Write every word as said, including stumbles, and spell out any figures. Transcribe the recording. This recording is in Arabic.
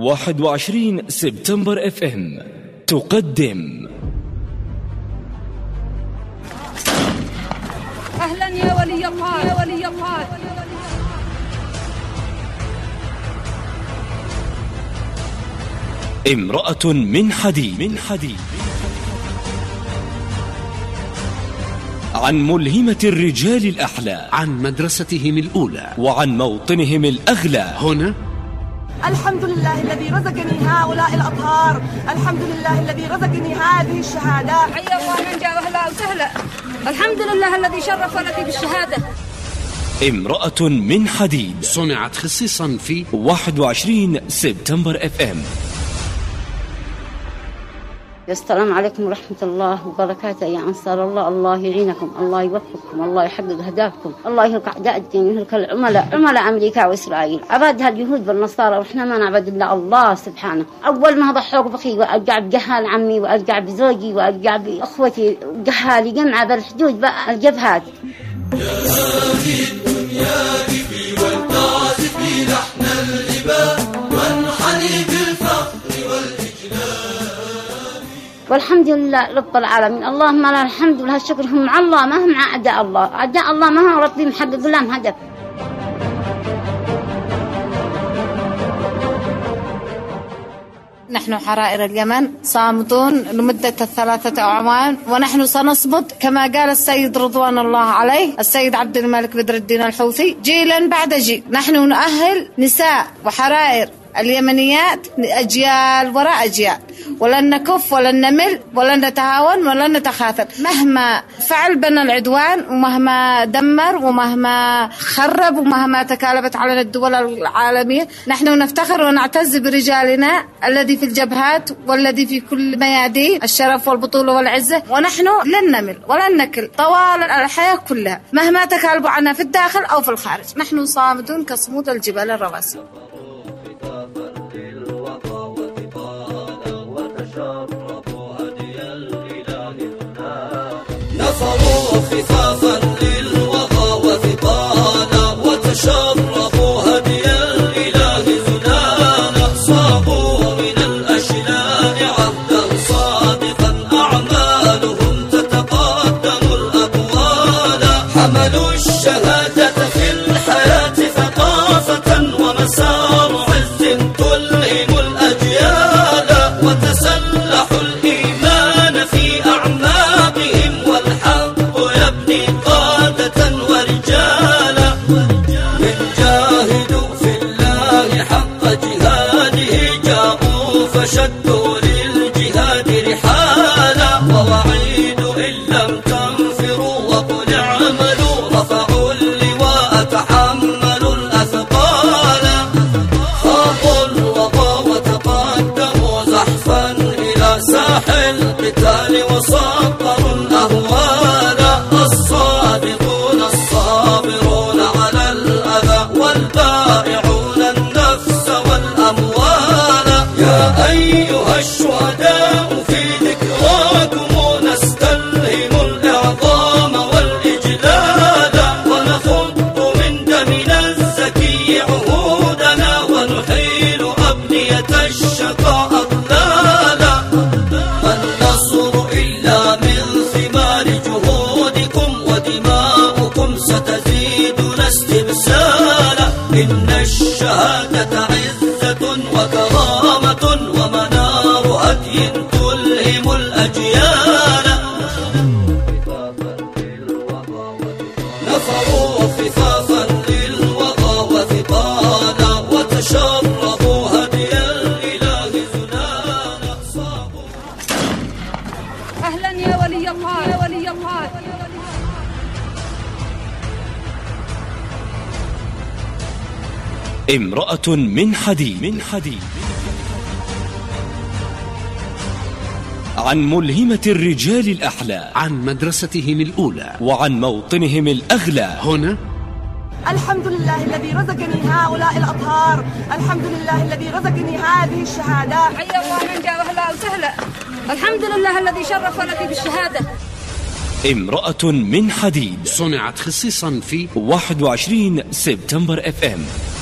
واحد وعشرين سبتمبر اف ام تقدم أهلا يا ولي الله يا ولي الله. امرأة من حديد من حديد عن ملهمة الرجال الأحلى، عن مدرستهم الأولى وعن موطنهم الأغلى. هنا الحمد لله الذي رزقني هؤلاء الأطهار، الحمد لله الذي رزقني هذه الشهادة. حيا الله من جاء أهلا وسهلا. الحمد لله الذي شرفنا في بالشهادة. امرأة من حديد صنعت خصيصا في واحد وعشرين سبتمبر اف ام. السلام عليكم ورحمة الله وبركاته يا أنصار الله. الله يعينكم، الله يوفقكم، الله يحقق أهدافكم، الله يهلك أعداء الدين ويهلك العملاء عملاء أمريكا وإسرائيل. عبادها اليهود والنصارى وإحنا ما نعبد إلا الله سبحانه. أول ما ضحوك بخي وأرجع بجهال عمي وأرجع بزوجي وأرجع بأخوتي جهالي جمعة بالحدود بقى الجبهات. يا هذه الدنيا كفي والتعزف لحن الإباء وانحني بالفخر والإجلال. والحمد لله رب العالمين. اللهم لا الحمد ولا الشكر هم مع الله ما هم مع أعداء الله. أعداء الله ما هو ربي محقق لهم هدف. نحن حرائر اليمن صامتون لمدة الثلاثة أعوام، ونحن سنصمد كما قال السيد رضوان الله عليه السيد عبد الملك بدر الدين الحوثي جيلا بعد جيل. نحن نؤهل نساء وحرائر اليمنيات أجيال وراء أجيال، ولن نكف ولن نمل ولن نتهاون ولن نتخاذل مهما فعل بنا العدوان ومهما دمر ومهما خرب ومهما تكالبت علينا الدول العالمية. نحن نفتخر ونعتز برجالنا الذي في الجبهات والذي في كل ميادين الشرف والبطولة والعزة، ونحن لن نمل ولن نكل طوال الحياة كلها مهما تكالبوا عنا في الداخل أو في الخارج. نحن صامدون كصمود الجبال الرواسي. نصروا خفافا للوغى وثقالا وتشرفوا هدي الإله زنانا. صابوا من الأشنان عهدا صادقا أعمالهم تتقدم الأقوال. حملوا الشهادة في الحياة ثقافة ومسار عز تلهم الأجيال. وتسلحوا الإيمان في أعماقهم والحق يبني قادة ورجالا. من جاهدوا في الله حق جهاده جاءوا فشدوا للجهاد رحالا. ووعيد إن لم تنفروا وقل اعملوا رفعوا اللواء تحملوا الأثقال. خاضوا الوغى وتقدموا زحفا إلى ساحل القتال وصبروا الأهوال. الصادقون الصابرون على الأذى والبائعون النفس والأموال. يا أيها الشهداء في ذكراكم نستلهم الإعظام والإجلال. ونخض من دمنا الزكي عهودنا ونحيل أبنية الشقاء أضلالا. والنصر إلا من ثمار جهودكم ودماؤكم ستزيدنا استبسالا. إن الشهادة عزة وكرامة ومنار هدي تلهم الأجيال. نفروا خفافا للوغى وثقالا وتشربوا هدي الإله زنانا. صابوا. أهلا يا ولي الله يا ولي الله. امرأة من حديد من حديد عن ملهمة الرجال الأحلى، عن مدرستهم الأولى، وعن موطنهم الأغلى. هنا الحمد لله الذي رزقني هؤلاء الأطهار، الحمد لله الذي رزقني هذه الشهادة. حيا الله من جاء أهلا وسهلا. الحمد لله الذي شرفنا في بالشهادة. امرأة من حديد صنعت خصيصا في واحد وعشرين سبتمبر اف ام.